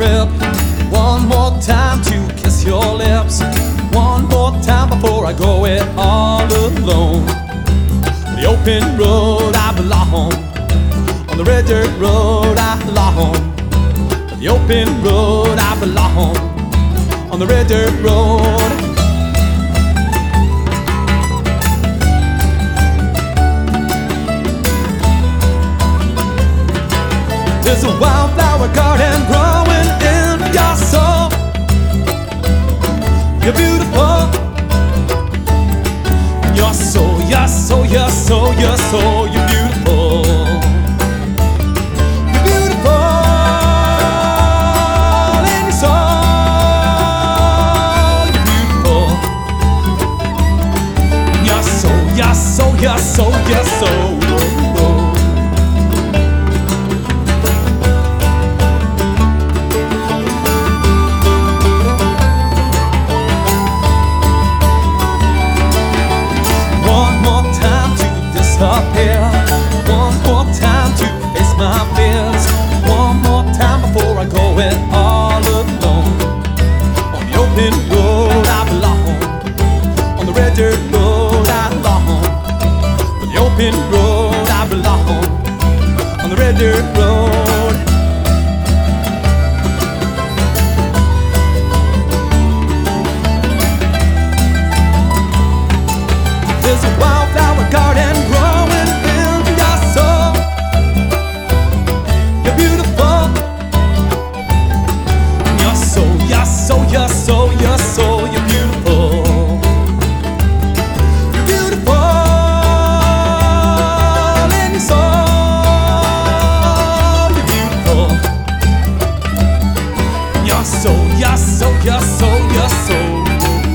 trip. One more time to kiss your lips. One more time before I go it all alone. The open road I belong, on the red dirt road I belong. The open road I belong, on the red dirt road. There's a wildflower garden growing in your soul. You're beautiful. You're so, you're so, you're so, you're so, you're beautiful. You're beautiful in your soul. You're beautiful. You're so, you're so, you're so, you're so. One more time to face my fears. One more time before I go it all alone. On the open road I belong, on the red dirt road I belong. On the open road I belong, on the red dirt road. There's a wildflower garden growing in your soul. You're beautiful. You're so, you're so, you're so, you're so, you're beautiful. You're beautiful in your soul. You're beautiful. You're so, you're so, you're so, you're so.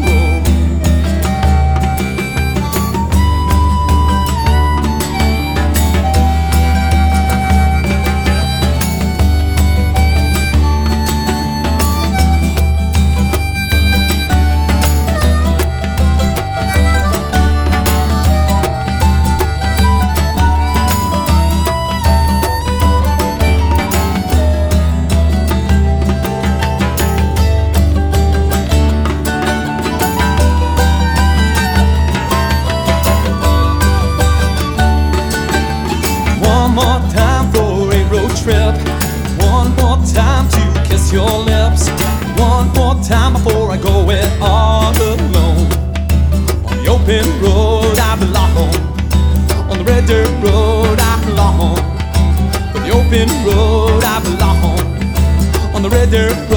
One more time to kiss your lips. One more time before I go it all alone. On the open road I belong, on the red dirt road I belong. On the open road I belong, on the red dirt road.